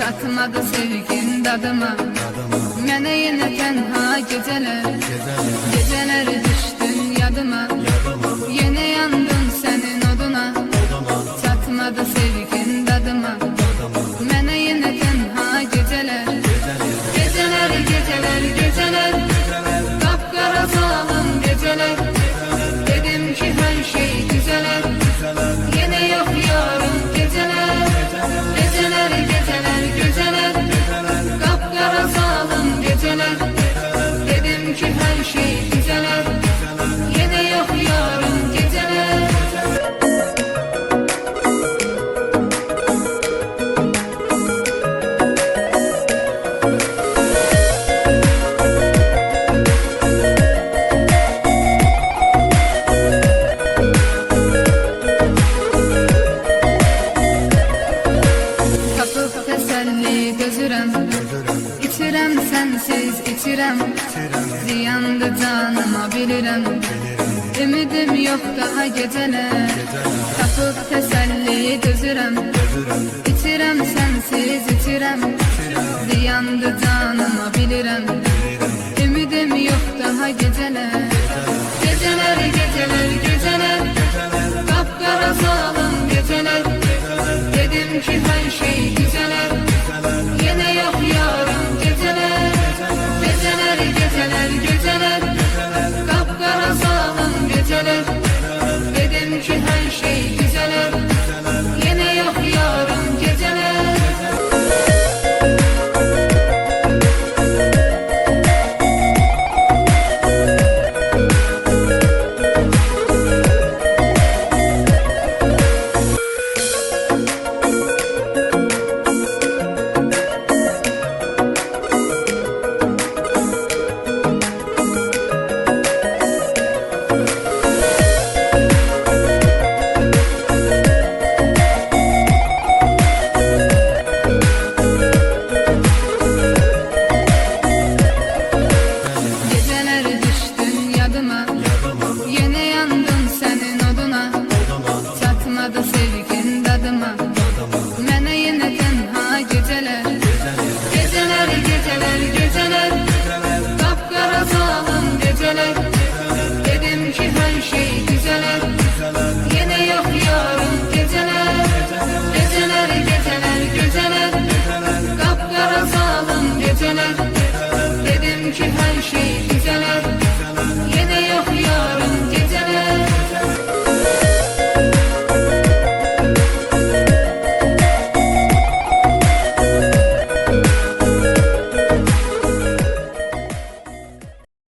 çatmadı sevgin dadıma. Mene yine tenha geceler, geceler düştün yadıma. Yine yandım senin oduna, çatmadı sevgin dadıma. Mene yine tenha geceler, geceler, geceler, geceler, kapkara zalim geceler. Dedim ki her şey güzeler, yine yok yarın geceler. Geceler, geceler, geceler, kapkara zalim geceler. Dedim ki her şey güzeler, yine yok yarın geceler. Tapıp teselli gözürem, içirem sensiz içirem. Ziyandı canıma bilirem, ümidim yok daha geceler. Tapıp teselli gözürem, içirem sensiz içirem. Ziyandı canıma bilirem, ümidim yok daha geceler. Geceler, geceler, geceler, kapkara zalim geceler. Dedim ki her şey güzeler, yine yok yarın geceler. Geceler, geceler, geceler, kapkara zalim geceler. Dedim ki her şey güzeler, yine yok yarın geceler. Geceler düştün yadıma, yine yandım senin oduna. Çatmadı sevgin dadıma, mene yine tenha geceler. Geceler, geceler, geceler, kapkara zalim geceler. Dedim ki her şey güzeler, yine yok yarın geceler. Geceler, geceler, geceler, kapkara zalim geceler. Dedim ki her şey güzeler,